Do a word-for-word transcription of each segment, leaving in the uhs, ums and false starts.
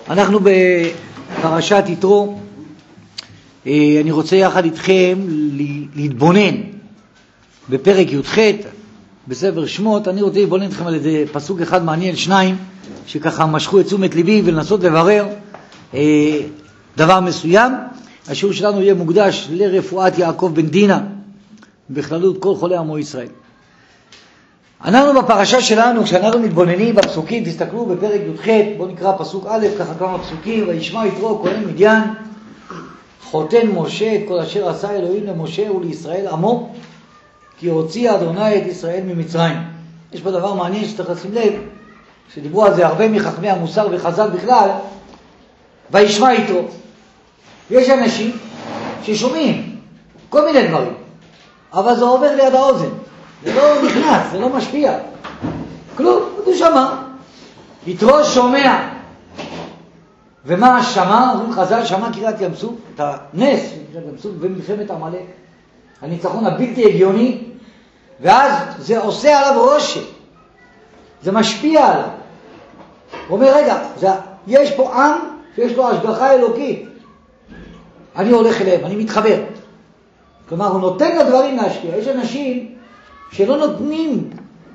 אנחנו בפרשת יתרו. אני רוצה יחד איתכם להתבונן בפרק י"ח בספר שמות. אני רוצה להתבונן איתכם על איזה פסוק אחד מעניין, שניים שככה משכו את תשומת ליבי, ולנסות לברר דבר מסוים. השיעור שלנו יהיה מוקדש לרפואת יעקב בן דינה, בכללות כל חולי עמו ישראל. אנחנו בפרשה שלנו, כשאנחנו מתבוננים בפסוקים, תסתכלו בפרק י"ח, בואו נקרא פסוק א', ככה כמה פסוקים. וישמע יתרו כהן מדיין חותן משה את כל אשר עשה אלוהים למשה ולישראל עמו, כי הוציא אדוני את ישראל ממצרים. יש פה דבר מעניין שצריך לשים לב, שדיברו על זה הרבה מחכמי המוסר וחז"ל בכלל. וישמע יתרו, יש אנשים ששומעים כל מיני דברים, אבל זה עובר ליד האוזן, זה לא נכנס, זה לא משפיע כלום. הוא שמע, יתרו שומע. ומה שמע? אומרים חז"ל, שמע קריאת ים סוף, את הנס קריאת ים סוף במלחמת עמלק, הניצחון הבלתי הגיוני, ואז זה עושה עליו רושם, זה משפיע עליו. הוא אומר, רגע, זה, יש פה עם שיש לו השגחה אלוקית, אני הולך אליהם, אני מתחבר. כלומר, הוא נותן לדברים להשפיע. יש אנשים שלא נותנים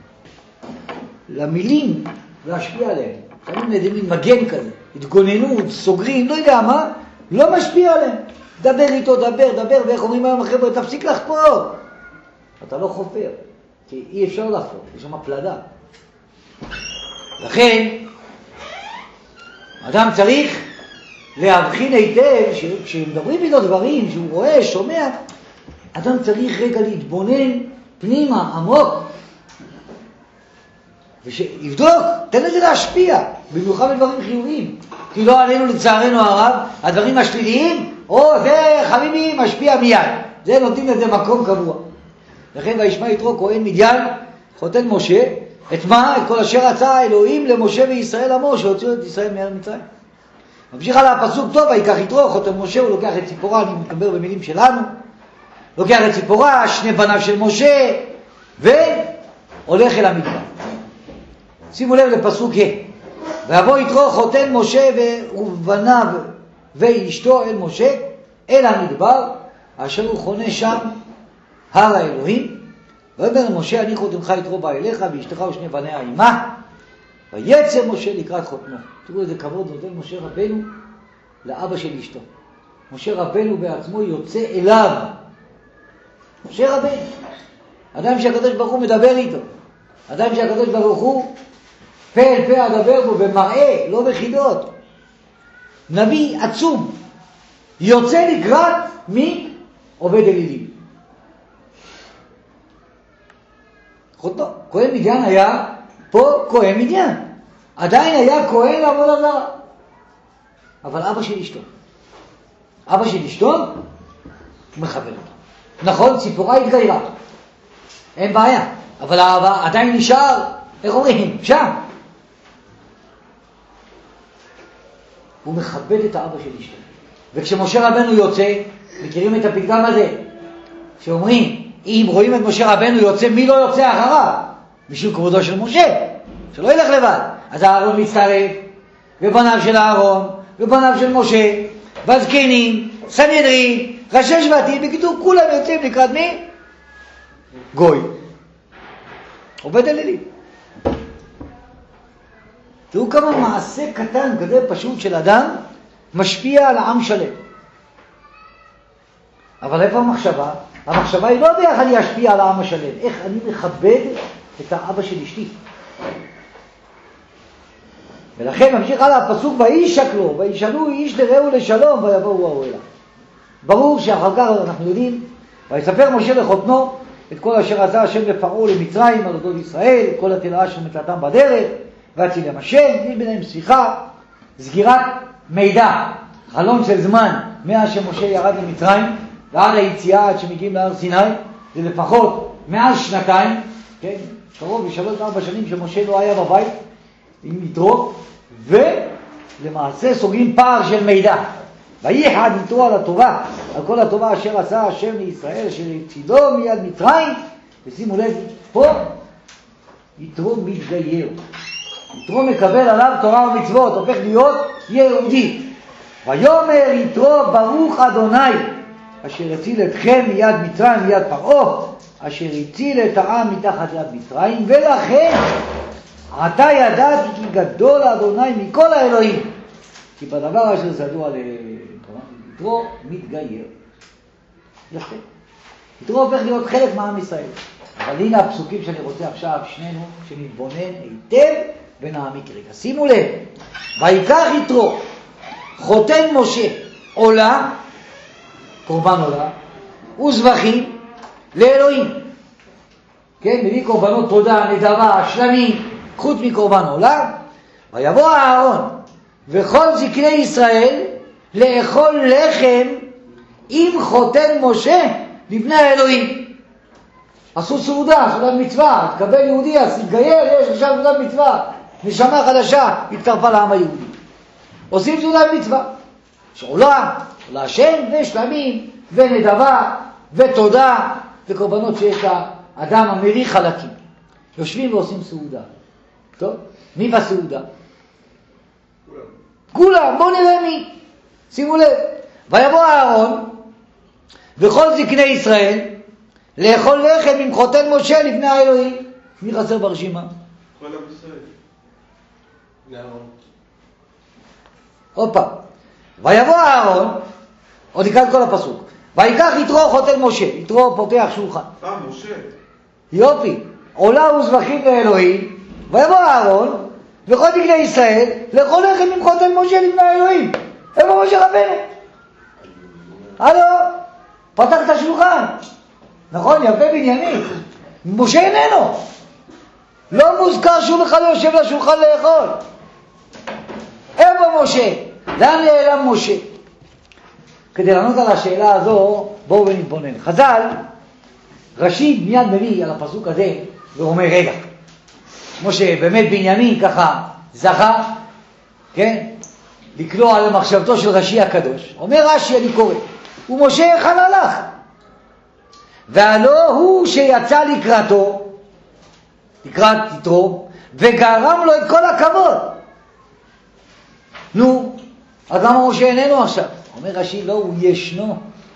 למילים להשפיע עליהם, שמים לידי מין מגן כזה, התגוננות, סוגרים, לא יודע מה, לא משפיע עליהם. דבר איתו, דבר, דבר, ואיך אומרים היום החבר'ה, תפסיק לחפור. אתה לא חופר, כי אי אפשר לחפור, יש שם פלדה. לכן, אדם צריך להבחין היטב, כשמדברים איתו דברים, שהוא רואה, שומע, אדם צריך רגע להתבונן פנימה, עמוק, ושיבדוק, תן לזה להשפיע, במיוחד בדברים חיוביים. כי לא עלינו לצערנו הרב, הדברים השליליים, או זה חביבי משפיע מיד, זה נותנים לזה מקום קבוע. לכן וישמע יתרו כהן מדיין חותן משה, את מה? את כל אשר רצה אלוהים למשה וישראל עמו, שהוציאו את ישראל מארץ מצרים. ממשיך על הפסוק טוב, ויקח יתרו חותן משה, הוא לוקח את ציפורה, אני מדבר במילים שלנו, לוקח את ציפורה, שני בניו של משה, והולך אל המדבר. שימו לב לפסוק ה', ויבוא יתרו חותן משה ובניו ואשתו אל משה אל המדבר, אשר הוא חונה שם הר האלוהים. ויאמר משה, אני חותנך יתרו בא אליך, ואשתך ושני בניה עמה. ויצא משה לקראת חותנו. תראו איזה כבוד נותן משה רבנו לאבא של אשתו. משה רבנו בעצמו יוצא אליו. משה רבנו, אדם שהקדוש ברוך הוא מדבר איתו, אדם שהקדוש ברוך הוא פה אל פה אדבר בו במראה, לא בחידות. נביא עצום יוצא לקראת מי? עובד אלילים. חותנו, כהן מדיין היה פה כהן מדיין, עדיין היה כהן לעבודה זרה, אבל אבא של אשתו, אבא של אשתו מכוון אותו. נכון, ציפורה התגיירה, אין בעיה, אבל האבא עדיין נשאר, איך אומרים, שם. הוא מכבד את האבא של אשתו. וכשמשה רבנו יוצא, מכירים את הפתגם הזה שאומרים, אם רואים את משה רבנו יוצא, מי לא יוצא אחריו? משום כבודו של משה, שלא ילך לבד. אז הארון מצטרף, ובניו של הארון, ובניו של משה, והזקנים, סנהדרין, ראשי שבטים, בקיצור כולם יוצאים לקראת מי? גוי, עובד אלילים. תראו כמה מעשה קטן כזה פשוט של אדם משפיע על העם שלם. אבל איפה המחשבה? המחשבה היא לא איך אני אשפיע על העם השלם, איך אני מכבד את האבא של אשתי. ולכן ממשיך הלאה הפסוק, וישקלו, וישאלו איש לרעהו לשלום, ויבואו האוהלה. ברור שאחר כך אנחנו יודעים, ויספר משה לחותנו את כל אשר עשה השם לפרעה למצרים על אודות ישראל, כל התלאה של מצאתם בדרך, והצילם השם, יש ביניהם שיחה, סגירת מידע, חלון של זמן, מאז שמשה ירד למצרים, ועד היציאה עד שמגיעים להר סיני, זה לפחות מעל שנתיים, כן? קרוב בשלוש ארבע שנים שמשה לא היה בבית עם יתרו, ולמעשה סוגרים פער של מידע. וייחד יתרו על התורה, על כל התורה אשר עשה השם לישראל, אשר הצידו מיד מצרים, ושימו לב, פה יתרו מתגייר. יתרו מקבל עליו תורה ומצוות, הופך להיות יהודי. ויאמר יתרו ברוך אדוני אשר הציל אתכם מיד מצרים מיד פרעה אשר הציל את העם מתחת יד מצרים, ולכן עתה ידעתי כי גדול אדוני מכל האלוהים, כי בדבר אשר זדו על יתרו מתגייר. יפה. יתרו הופך להיות חלק מעם ישראל. אבל הנה הפסוקים שאני רוצה עכשיו שנינו שנתבונן היטב ונעמיק רגע. שימו לב, ויקח יתרו חותן משה עולה, קורבן עולה, וזבחים לאלוהים. כן, מביא קורבנות תודה, נדבה, שלמים, חוץ מקורבן עולה. ויבוא אהרון וכל זקני ישראל לאכול לחם עם חותן משה לפני האלוהים. עשו סעודה, סעודת מצווה, התקבל יהודי, אז התגייר, יש עכשיו סעודת מצווה, נשמה חדשה, התקרפה לעם היהודי. עושים סעודת מצווה, שעולה, עולה השם, ושלמים, ונדבה, ותודה, וקורבנות שיש לאדם המרי חלקים. יושבים ועושים סעודה. טוב? מי בסעודה? כולם. כולם, בואו נראה מי. שימו לב. ויבוא אהרון, וכל זקני ישראל, לאכול לחם עם חותן משה לפני האלוהים. מי חסר ברשימה? כל עם ישראל. לאהרון. עוד פעם. ויבוא אהרון, עוד נקרא את כל הפסוק. ויקח יתרו חותן משה. יתרו פותח שולחן. אה, משה. יופי. עולה וזבחים לאלוהים. ויבוא אהרון, וכל זקני ישראל, לאכול לחם עם חותן משה לפני האלוהים. איפה משה רבנו? הלו, פתח את השולחן. נכון, יפה בנימין. משה איננו. לא מוזכר שהוא בכלל יושב לשולחן לאכול. איפה משה? לאן נעלם משה? כדי לענות על השאלה הזו, בואו ונתבונן. חז"ל, רש"י מיד מביא על הפסוק הזה, ואומר, רגע, כמו שבאמת בנימין ככה זכה, כן, לקלוע על מחשבתו של רש"י הקדוש. אומר רש"י, אני קורא, ומשה היכן הלך? והלא הוא שיצא לקראתו, לקראת יתרו, וגרם לו את כל הכבוד. נו, אז למה משה איננו עכשיו? אומר רש"י, לא, הוא ישנו.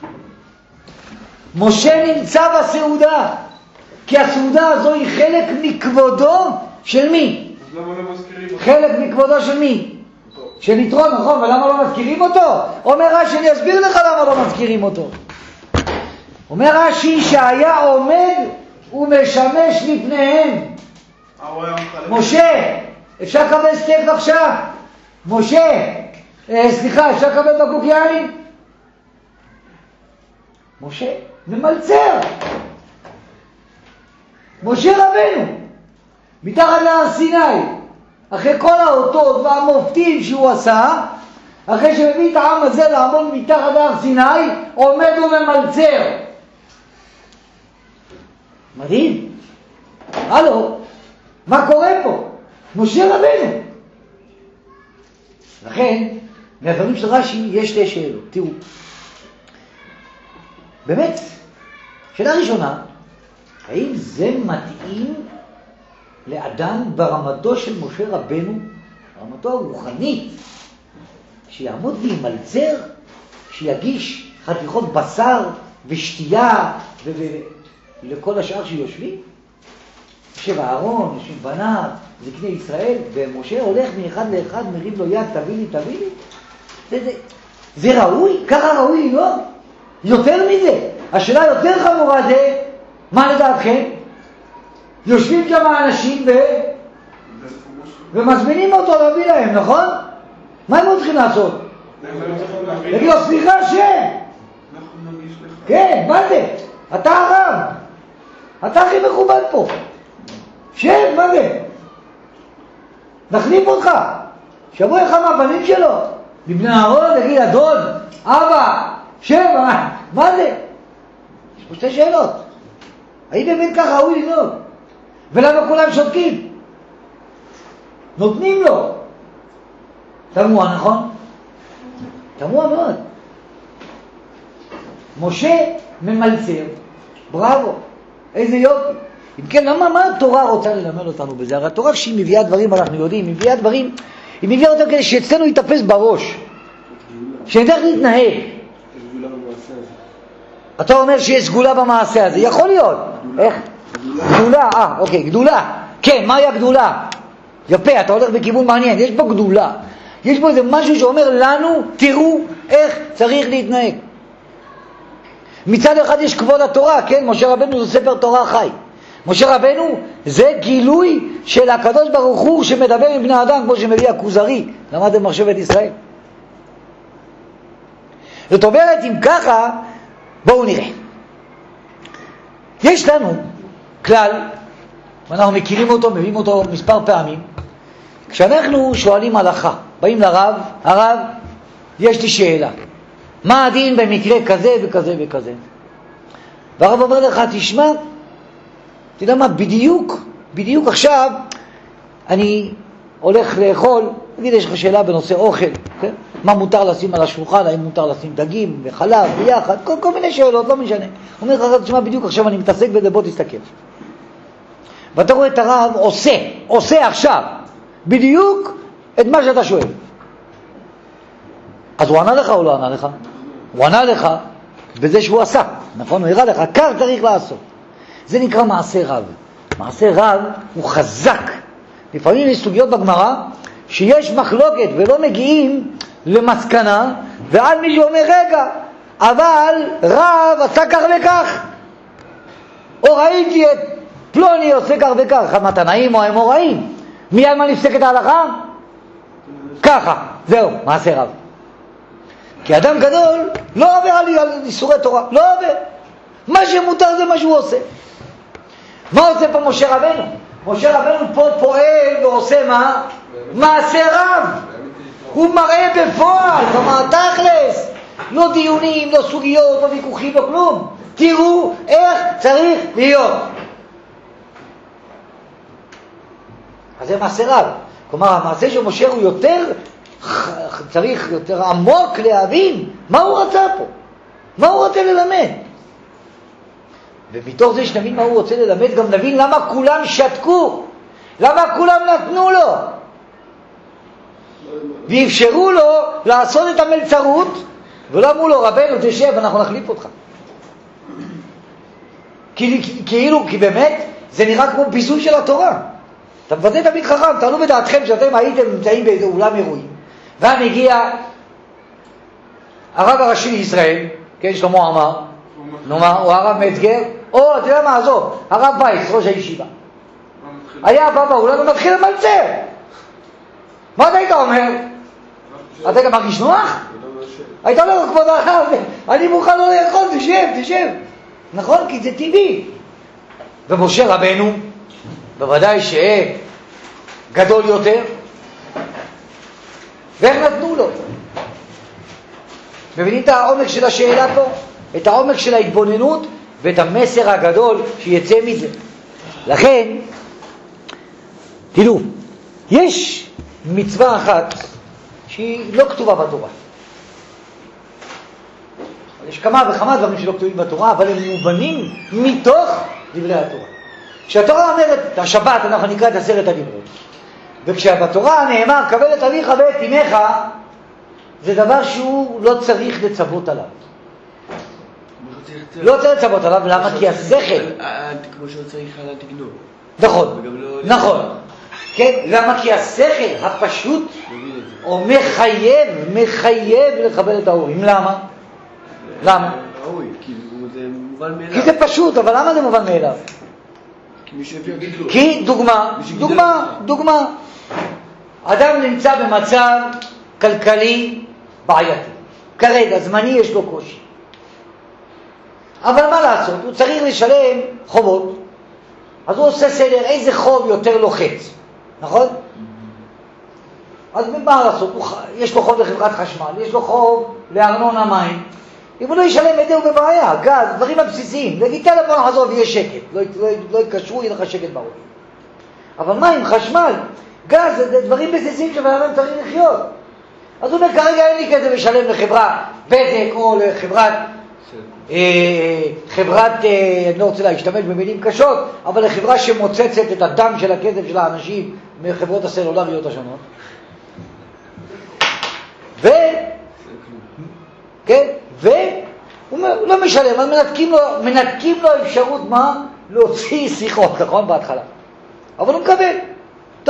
משה נמצא בסעודה, כי הסעודה הזו היא חלק מכבודו של מי? אז למה לא מזכירים אותו? חלק מכבודו של מי? של יתרו, נכון, ולמה לא מזכירים אותו? אומר רש"י, אני אסביר לך למה לא מזכירים אותו. אומר רש"י שהיה עומד ומשמש לפניהם. משה, אפשר לקבל סטייק עכשיו? משה, אה, סליחה, אפשר לקבל בקבוק יין? משה, ממלצר. משה רבנו, מתחת להר סיני, אחרי כל האותות והמופתים שהוא עשה, אחרי שמביא את העם הזה לעמוד מתחת להר סיני, עומד וממלצר. מדהים. הלו, מה קורה פה? משה רבנו. לכן, מהדברים של רש"י יש שתי שאלות. תראו, באמת, שאלה ראשונה, האם זה מתאים לאדם ברמתו של משה רבנו, ברמתו הרוחנית, שיעמוד וימלצר, שיגיש חתיכות בשר ושתייה ו... לכל השאר שיושבים? יושב אהרון, יושב בניו, זקני ישראל, ומשה הולך מאחד לאחד, מרים לו יד, תביא לי, תביא לי. זה, זה, זה ראוי? ככה ראוי לא? יותר מזה. השאלה יותר חמורה זה, מה לדעתכם? יושבים שם האנשים ו... ומזמינים אותו להביא להם, נכון? מה הם צריכים לעשות? להגיד לו, סליחה השם. כן, מה זה? אתה הרב. אתה הכי מכובד פה. שב, מה זה? נחליף אותך. שבוא לך מהבנים שלו. לבני אהרון, תגיד, אדון, אבא, שב, מה זה? יש פה שתי שאלות. האם באמת ככה ראוי לנהוג? ולמה כולם שותקים? נותנים לו. תמוה, נכון? תמוה מאוד. משה ממלצר, בראבו, איזה יופי. אם כן, למה, מה התורה רוצה ללמד אותנו בזה? הרי התורה כשהיא מביאה דברים, אנחנו יודעים, היא מביאה דברים היא מביאה אותם כדי שאצלנו יתאפס בראש, שנדע איך להתנהג. אתה אומר שיש סגולה במעשה הזה, יכול להיות. איך? גדולה, אה, אוקיי, גדולה. כן, מהי הגדולה? יפה, אתה הולך בכיוון מעניין, יש בו גדולה. יש בו איזה משהו שאומר לנו, תראו איך צריך להתנהג. מצד אחד יש כבוד התורה, כן? משה רבנו זה ספר תורה חי. משה רבנו זה גילוי של הקדוש ברוך הוא שמדבר עם בני אדם, כמו שמביא הכוזרי, למד במחשבת ישראל. זאת אומרת, אם ככה, בואו נראה. יש לנו כלל, ואנחנו מכירים אותו, מביאים אותו מספר פעמים, כשאנחנו שואלים הלכה, באים לרב, הרב, יש לי שאלה, מה הדין במקרה כזה וכזה וכזה? והרב אומר לך, תשמע, אתה יודע מה, בדיוק, בדיוק עכשיו אני הולך לאכול, נגיד יש לך שאלה בנושא אוכל, כן? מה מותר לשים על השולחן, האם מותר לשים דגים וחלב ביחד, כל, כל מיני שאלות, לא משנה. הוא אומר לך, תשמע, בדיוק עכשיו אני מתעסק בזה, בוא תסתכל. ואתה רואה את הרב עושה, עושה עכשיו, בדיוק את מה שאתה שואל. אז הוא ענה לך או לא ענה לך? הוא ענה לך בזה שהוא עשה, נכון? הוא הראה לך, כך צריך לעשות. זה נקרא מעשה רב. מעשה רב הוא חזק. לפעמים יש סוגיות בגמרא שיש מחלוקת ולא מגיעים למסקנה, ועל מישהו אומר, רגע, אבל רב עשה כך וכך. או ראיתי את פלוני עושה כך וכך, המתנאים או האמוראים. מי על מה נפסקת ההלכה? ככה, זהו, מעשה רב. כי אדם גדול לא עובר על איסורי תורה, לא עובר. מה שמותר זה מה שהוא עושה. מה עושה פה משה רבנו? משה רבנו פה פועל ועושה מה? מעשה רב. הוא מראה בפועל, כלומר תכלס. לא דיונים, לא סוגיות, לא ויכוחים, לא כלום. תראו איך צריך להיות. אז זה מעשה רב. כלומר, המעשה של משה הוא יותר, צריך יותר עמוק להבין מה הוא רצה פה. מה הוא רוצה ללמד. ומתוך זה שנבין מה הוא רוצה ללמד, גם נבין למה כולם שתקו. למה כולם נתנו לו. ואפשרו לו לעשות את המלצרות, ולא אמרו לו, רבנו תשב, אנחנו נחליף אותך. כאילו, כי באמת, זה נראה כמו ביזוי של התורה. אתה מבטא תמיד חכם, תעלו בדעתכם שאתם הייתם נמצאים באיזה אולם אירועים. ואז הגיע הרב הראשי לישראל, כן, שלמה עמר, נאמר, או הרב מצגר, או, אתה יודע מה, עזוב, הרב וייס, ראש הישיבה. היה בא באולם ומתחיל למלצר. מה אתה היית אומר? אתה גם מרגיש נוח? היית אומר, כבוד הרב, אני מוכן לא לאכול, תשב, תשב. נכון? כי זה טבעי. ומשה רבנו, בוודאי שגדול יותר, ואיך נתנו לו? מבינים את העומק של השאלה פה? את העומק של ההתבוננות ואת המסר הגדול שיצא מזה. לכן, תראו, יש מצווה אחת שהיא לא כתובה בתורה. יש כמה וכמה דברים שלא כתובים בתורה, אבל הם מובנים מתוך דברי התורה. כשהתורה אומרת, את השבת אנחנו נקרא את עשרת הדיברות, וכשבתורה נאמר, קבל את אביך ואת אמך, זה דבר שהוא לא צריך לצוות עליו. לא צריך לצוות עליו, למה? כי השכל... כמו שהוא צריך על התגנוב. נכון, נכון. כן, למה? כי השכל הפשוט הוא מחייב, מחייב לקבל את ההורים. למה? למה? ראוי, כי זה מובן מאליו. כי זה פשוט, אבל למה זה מובן מאליו? כי מישהו יגיד לו. כי דוגמה, דוגמה, דוגמה. אדם נמצא במצב כלכלי בעייתי. כרגע, זמני יש לו קושי. אבל מה לעשות? הוא צריך לשלם חובות. אז הוא עושה סדר, איזה חוב יותר לוחץ. נכון? אז מה לעשות? הוא, יש לו חוב לחברת חשמל, יש לו חוב לארנונה מים. אם הוא לא ישלם את זה הוא בבעיה, גז, דברים הבסיסיים. להגיד טלפון חזור ויהיה שקט. לא, לא, לא יקשרו, יהיה לך שקט בעולם. אבל מים, חשמל, גז, זה דברים בסיסיים שבן אדם צריך לחיות. אז הוא אומר, כרגע אין לי כזה לשלם לחברה בזק או לחברת, אה, חברת, אה, אני לא רוצה להשתמש במילים קשות, אבל לחברה שמוצצת את הדם של הכסף של האנשים מחברות הסלולריות השונות. ו... כן, והוא לא משלם, אז מנתקים לו, מנתקים לו אפשרות מה? להוציא שיחות, נכון? בהתחלה. אבל הוא מקבל. טוב.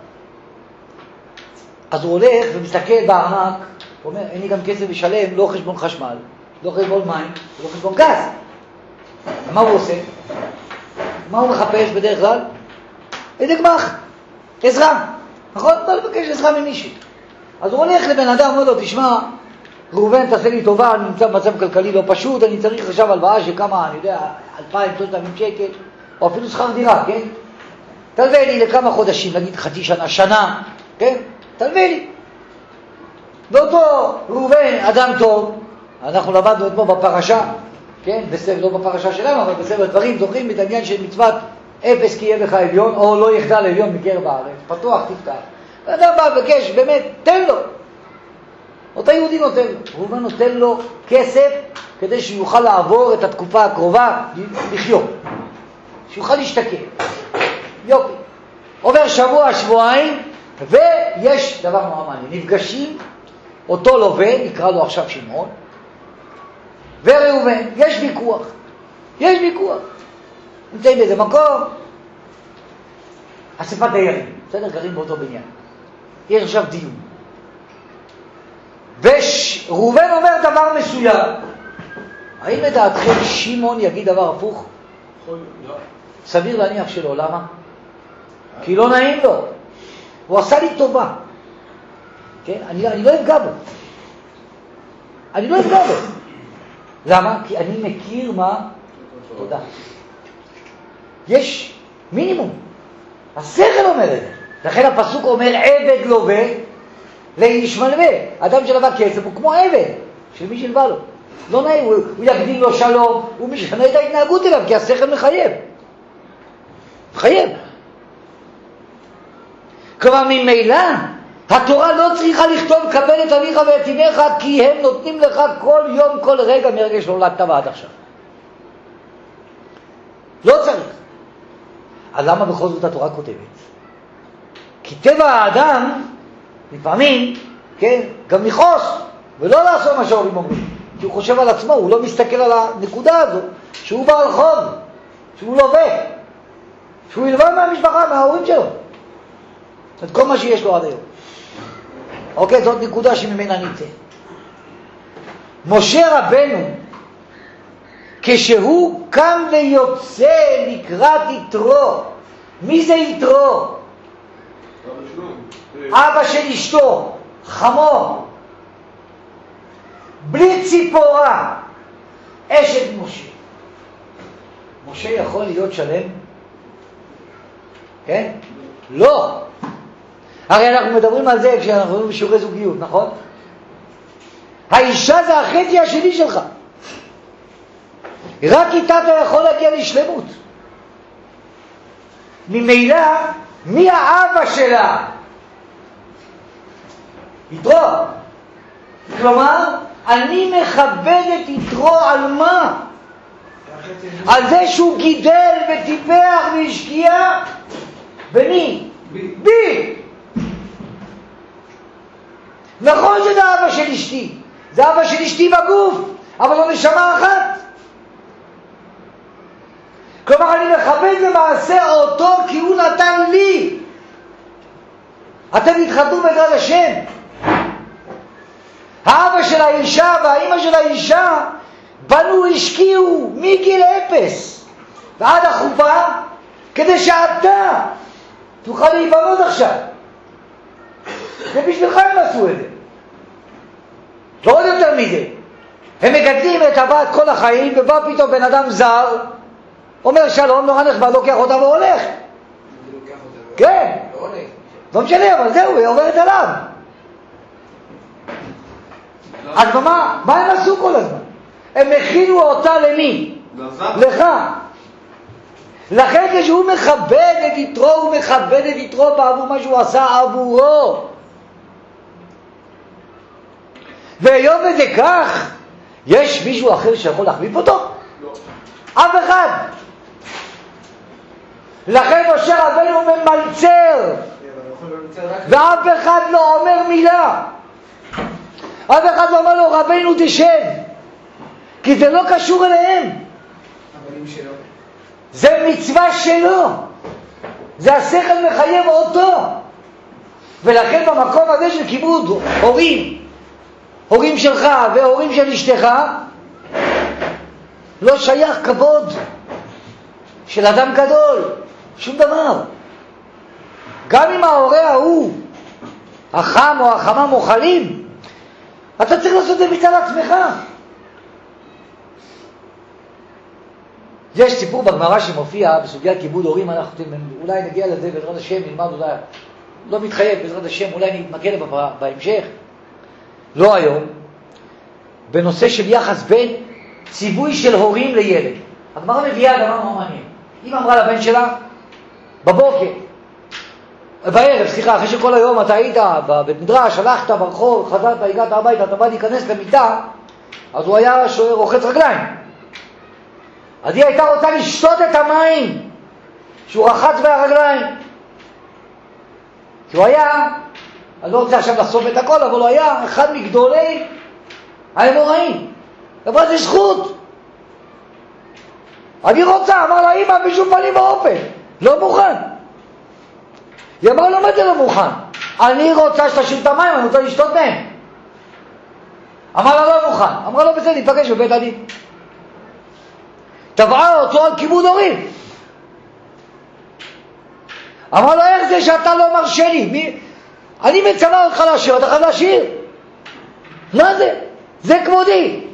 אז הוא הולך ומסתכל בארנק, הוא אומר, אין לי גם כסף לשלם, לא חשבון חשמל, לא חשבון מים, לא חשבון גז. מה הוא עושה? מה הוא מחפש בדרך כלל? איזה גמח, עזרה, נכון? בא לבקש עזרה ממישהו. אז הוא הולך לבן אדם, אומר לו, תשמע, ראובן, תעשה לי טובה, אני נמצא במצב כלכלי לא פשוט, אני צריך עכשיו הלוואה של כמה, אני יודע, אלפיים, שלושת אלפים שקל, או אפילו שכר דירה, כן? תלווה לי לכמה חודשים, נגיד חצי שנה, שנה, כן? תלווה לי. ואותו ראובן, אדם טוב, אנחנו למדנו אתמול בפרשה, כן? בסדר, לא בפרשה שלנו, אבל בסדר דברים, זוכרים את העניין של מצוות אפס כי יהיה לך עליון, או לא יחדל עליון מקרב הארץ, פתוח, תפתח. ואדם בא ובקש, באמת, תן לו. אותו יהודי נותן לו. ראובן נותן לו כסף כדי שיוכל לעבור את התקופה הקרובה, לחיות. שיוכל להשתקם. יופי. עובר שבוע, שבועיים, ויש דבר מאוד מעניין. נפגשים, אותו לווה, נקרא לו עכשיו שמעון, וראובן, יש ויכוח. יש ויכוח. נמצאים באיזה מקום, אספת דיירים, בסדר? גרים באותו בניין. יש עכשיו דיון. וראובן אומר דבר מסוים. האם לדעתכם שמעון יגיד דבר הפוך? סביר להניח שלא. למה? כי לא נעים לו. הוא עשה לי טובה. כן? אני, אני לא אפגע בו. אני לא אפגע בו. למה? כי אני מכיר מה? תודה. יש מינימום. השכל אומר את זה. לכן הפסוק אומר עבד לווה לאיש מלווה. אדם שלווה כסף הוא כמו עבד של מי שלווה לו. לא נעים, הוא, הוא יקדים לו שלום, הוא משנה את ההתנהגות אליו, כי השכל מחייב. מחייב. כלומר, ממילא, התורה לא צריכה לכתוב קבל את אביך ואת אמך, כי הם נותנים לך כל יום, כל רגע מרגע שנולדת ועד עכשיו. לא צריך. אז למה בכל זאת התורה כותבת? כי טבע האדם, לפעמים, כן, גם לכעוס, ולא לעשות מה שההורים אומרים. כי הוא חושב על עצמו, הוא לא מסתכל על הנקודה הזו, שהוא בעל חוב, שהוא לווה, שהוא ילווה מהמשפחה, מההורים שלו. את כל מה שיש לו עד היום. אוקיי, זאת נקודה שממנה נצא. משה רבנו, כשהוא קם ויוצא לקראת יתרו, מי זה יתרו? אבא של אשתו, חמור, בלי ציפורה, אשת משה. משה יכול להיות שלם? כן? לא. הרי אנחנו מדברים על זה כשאנחנו מדברים בשיעורי זוגיות, נכון? האישה זה החצי השני שלך. רק איתה אתה יכול להגיע לשלמות. ממילא, מי האבא שלה? יתרו. כלומר, אני מכבד את יתרו על מה? על זה שהוא גידל וטיפח והשקיע במי? בי. בי. נכון שזה אבא של אשתי. זה אבא של אשתי בגוף, אבל לא נשמה אחת. כלומר, אני מכבד למעשה אותו כי הוא נתן לי. אתם התחתנו בעזרת השם. האבא של האישה והאמא של האישה בנו, השקיעו מגיל אפס ועד החופה כדי שאתה תוכל להיבנות עכשיו. ובשבילך הם עשו את זה. לא עוד יותר מזה. הם מגדלים את הבת כל החיים, ובא פתאום בן אדם זר, אומר שלום, נורא נכבד, לוקח אותה והולך. כן. לא משנה, אבל זהו, היא עוברת עליו. אז מה, מה הם עשו כל הזמן? הם הכינו אותה למי? לך. לכן כשהוא מכבד את יתרו, הוא מכבד את יתרו בעבור מה שהוא עשה עבורו. והיום וזה כך, יש מישהו אחר שיכול להחליף אותו? לא. אף אחד. לכן משה רבנו ממלצר, ואף אחד לא אומר מילה. אף אחד לא אומר לו רבינו תשב, כי זה לא קשור אליהם. הבנים שלו. זה מצווה שלו, זה השכל מחייב אותו. ולכן במקום הזה של כיבוד הורים, הורים שלך והורים של אשתך, לא שייך כבוד של אדם גדול, שום דבר. גם אם ההורה ההוא, החם או החמה מוכלים, אתה צריך לעשות את זה מצד עצמך. יש סיפור בגמרא שמופיע בסוגיית כיבוד הורים, אנחנו אולי נגיע לזה בעזרת השם, נלמד אולי, לא מתחייב בעזרת השם, אולי נתמקד בהמשך, לא היום, בנושא של יחס בין ציווי של הורים לילד. הגמרא מביאה דבר מאוד מעניין. אם אמרה לבן שלה, בבוקר, בערב, סליחה, אחרי שכל היום אתה היית בבית מדרש, הלכת ברחוב, חזרת, הגעת הביתה, אתה בא להיכנס למיטה, אז הוא היה רוחץ רגליים. אז היא הייתה רוצה לשתות את המים שהוא רחץ מהרגליים. כי הוא היה, אני לא רוצה עכשיו לחשוף את הכל, אבל הוא היה אחד מגדולי האמוראים. אבל זה זכות. אני רוצה, אמר לה, אמא, בשום פנים ואופן, לא מוכן. היא אמרה, לא, מה זה לא מוכן? אני רוצה שתשאיר את המים, אני רוצה לשתות מהם. אמר לה, לא מוכן. אמרה לו, בסדר, ניפגש בבית הדין. תבעה אותו על כיבוד הורים. אמר לו, איך זה שאתה לא מרשה לי? מי... אני מצווה אותך להשאיר, אתה חייב להשאיר. מה זה? זה כבודי.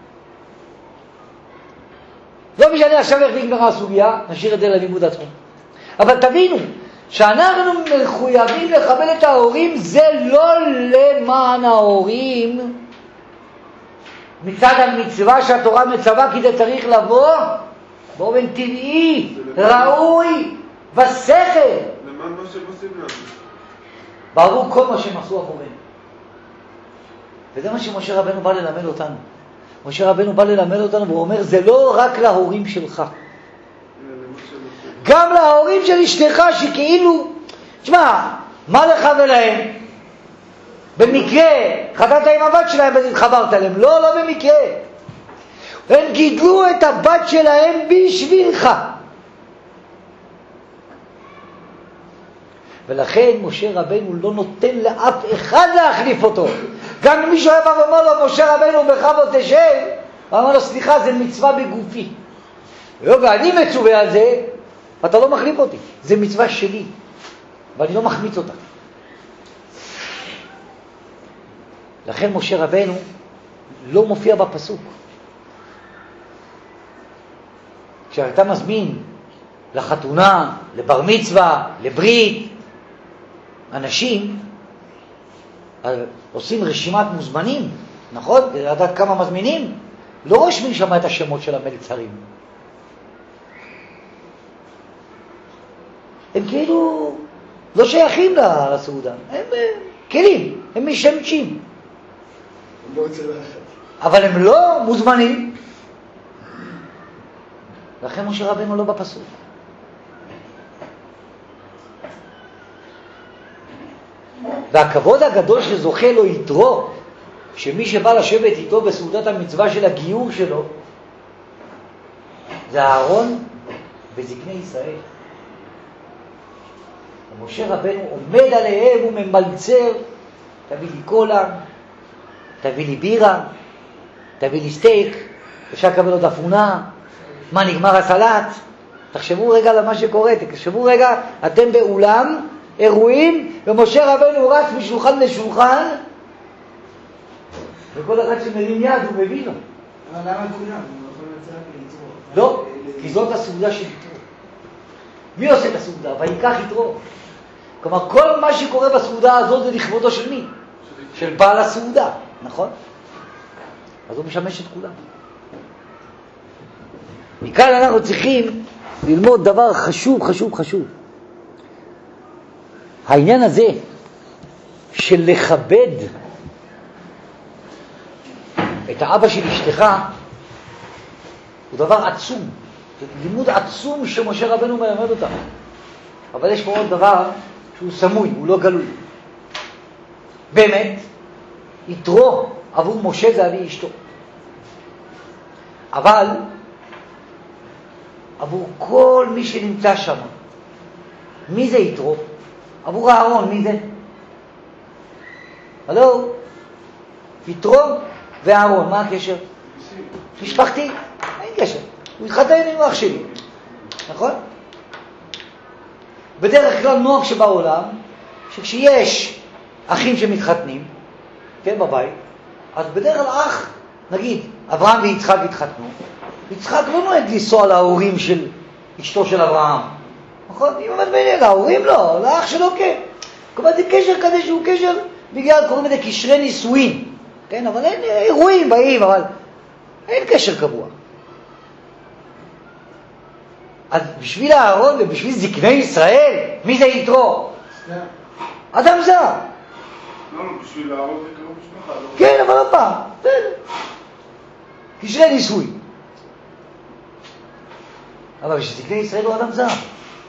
לא משנה עכשיו איך נגמרה הסוגיה, נשאיר את זה ללימוד עצמו. אבל תבינו, שאנחנו מחויבים לכבד את ההורים, זה לא למען ההורים, מצד המצווה שהתורה מצווה, כי זה צריך לבוא באופן טבעי, ראוי, בשכל. למען מה שהם עושים לנו. ברור כל מה שהם עשו עבורנו. וזה מה שמשה רבנו בא ללמד אותנו. משה רבנו בא ללמד אותנו והוא אומר, זה לא רק להורים שלך. גם להורים של אשתך שכאילו, תשמע, מה לך ולהם? במקרה, חתנת עם הבת שלהם והתחברת אליהם. לא, לא במקרה. הם גידלו את הבת שלהם בשבילך. ולכן משה רבנו לא נותן לאף אחד להחליף אותו. גם אם מישהו היה בא ואומר לו, משה רבנו בכבוד תשב, הוא אמר לו, סליחה, זה מצווה בגופי. ואני מצווה על זה, אתה לא מחליף אותי. זה מצווה שלי, ואני לא מחמיץ אותה. לכן משה רבנו לא מופיע בפסוק. כשאתה מזמין לחתונה, לבר מצווה, לברית, אנשים עושים רשימת מוזמנים, נכון? כדי לדעת כמה מזמינים. לא רושמים שם את השמות של המלצרים. הם כאילו לא שייכים לסעודה. הם כלים, הם משמשים. אבל הם לא מוזמנים. לכן משה רבנו לא בפסוק. והכבוד הגדול שזוכה לו יתרו, שמי שבא לשבת איתו בסעודת המצווה של הגיור שלו, זה אהרון וזקני ישראל. ומשה רבנו עומד עליהם וממלצר, תביא לי קולה, תביא לי בירה, תביא לי סטייק, אפשר לקבל עוד אפונה, מה נגמר הסלט? תחשבו רגע על מה שקורה, תחשבו רגע, אתם באולם אירועים, ומשה רבנו רץ משולחן לשולחן, וכל אחד שמרים יד הוא מביא לו. אבל למה כולם? הוא יכול לצאת ליצרו. לא, כי זאת הסעודה של יתרו. מי עושה את הסעודה? ויקח יתרו. כלומר, כל מה שקורה בסעודה הזאת זה לכבודו של מי? של בעל הסעודה, נכון? אז הוא משמש את כולם. מכאן אנחנו צריכים ללמוד דבר חשוב, חשוב, חשוב. העניין הזה של לכבד את האבא של אשתך הוא דבר עצום. זה לימוד עצום שמשה רבנו מלמד אותם. אבל יש פה עוד דבר שהוא סמוי, הוא לא גלוי. באמת, יתרו, עבור משה ואבי אשתו. אבל עבור כל מי שנמצא שם, מי זה יתרו? עבור אהרון, מי זה? הלו? יתרו ואהרון, מה הקשר? משפחתי, אין קשר. הוא התחתן עם אח שלי, נכון? בדרך כלל נוהג שבעולם, שכשיש אחים שמתחתנים, כן, בבית, אז בדרך כלל אח, נגיד, אברהם ויצחק התחתנו, יצחק לא נוהג לנסוע להורים של אשתו של אברהם, נכון? אם עומד בעניין, להורים לא, לאח שלו כן. כלומר, זה קשר כזה שהוא קשר, בגלל קוראים לזה קשרי נישואין, כן? אבל אין אירועים באים, אבל אין קשר קבוע. אז בשביל אהרון ובשביל זקני ישראל, מי זה יתרו? אדם זר. לא, לא, בשביל אהרון זה קרוב משפחה, לא? כן, אבל עוד פעם, בסדר. קשרי נישואין. אבל זקני ישראל הוא אדם זר.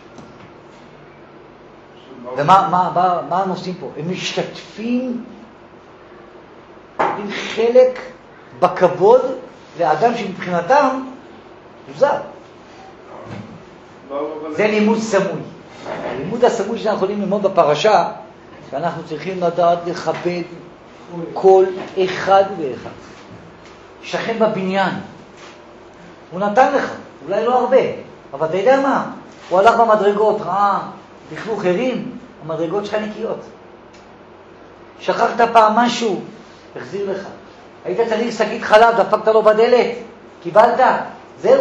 ומה מה, מה, מה הם עושים פה? הם משתתפים עם חלק בכבוד לאדם שמבחינתם הוא זר. זה לימוד סמוי. הלימוד הסמוי שאנחנו יכולים ללמוד בפרשה, שאנחנו צריכים לדעת לכבד כל אחד ואחד. שכן בבניין. הוא נתן לך, אולי לא הרבה, אבל אתה יודע מה? הוא הלך במדרגות, ראה, לכלוך הרים, המדרגות שלך נקיות. שכחת פעם משהו, החזיר לך. היית צריך שקית חלב, דפקת לו בדלת, קיבלת, זהו.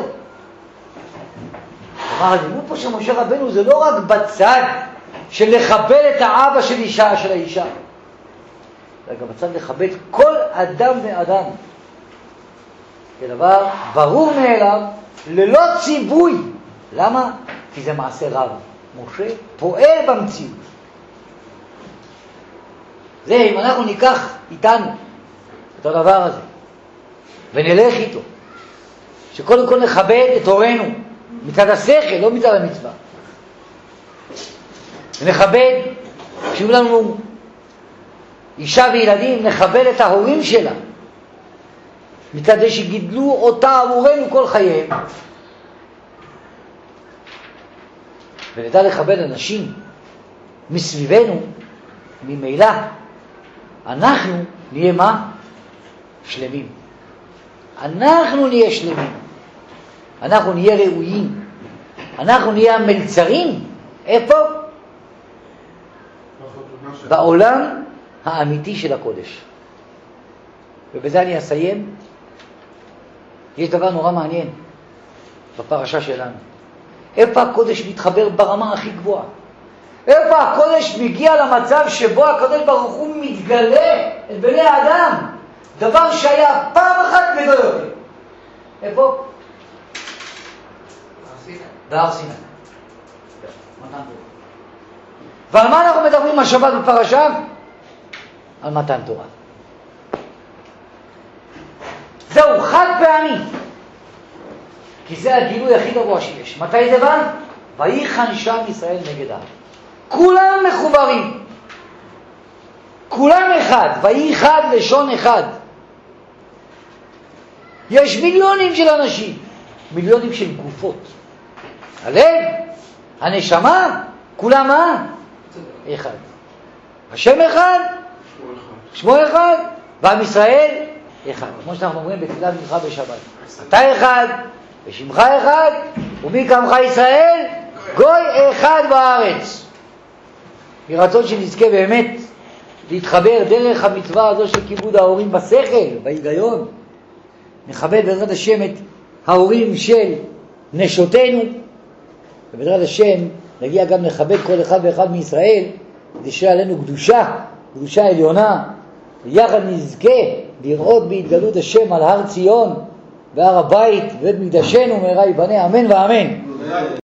כלומר, הלימוד פה של משה רבנו זה לא רק בצד של לכבד את האבא של אישה, של האישה, אלא גם בצד לכבד כל אדם ואדם. כדבר ברור מאליו, ללא ציווי. למה? כי זה מעשה רב. משה פועל במציאות. זה אם אנחנו ניקח איתנו את הדבר הזה ונלך איתו, שקודם כל נכבד את הורינו מצד השכל, לא מצד המצווה, ונכבד, כשיהיו לנו אישה וילדים, נכבד את ההורים שלה מצד זה שגידלו אותה עבורנו כל חייהם, ונדע לכבד אנשים מסביבנו. ממילא אנחנו נהיה מה? שלמים. אנחנו נהיה שלמים. אנחנו נהיה ראויים. אנחנו נהיה המלצרים. איפה? בעולם האמיתי של הקודש. ובזה אני אסיים. יש דבר נורא מעניין בפרשה שלנו. איפה הקודש מתחבר ברמה הכי גבוהה? איפה הקודש מגיע למצב שבו הקדוש ברוך הוא מתגלה את בני האדם? דבר שהיה פעם אחת ולא יותר. איפה? בהר סיני. מתן תורה. ועל מה אנחנו מדברים השבת בפרשה? על מתן תורה. זהו חד פעמי. כי זה הגילוי הכי גבוה שיש. מתי זה בא? ויחן שם ישראל נגד העם. כולם מחוברים. כולם אחד. ויחד לשון אחד. יש מיליונים של אנשים. מיליונים של גופות. הלב, הנשמה, כולם מה? אחד. השם אחד, שמו אחד, ועם ישראל אחד. כמו שאנחנו אומרים בתפילת מנחה בשבת. אתה אחד, ושמך אחד, ומי כמך ישראל? גוי אחד בארץ. מרצון שנזכה באמת להתחבר דרך המצווה הזו של כיבוד ההורים בשכל, בהיגיון. נכבד בעזרת השם את ההורים של נשותינו, ובעזרת השם נגיע גם לכבד כל אחד ואחד מישראל, כדי שיהיה עלינו קדושה, קדושה עליונה, ויחד נזכה לראות בהתגלות השם על הר ציון והר הבית ובית מקדשנו מהרה ייבנה, אמן ואמן.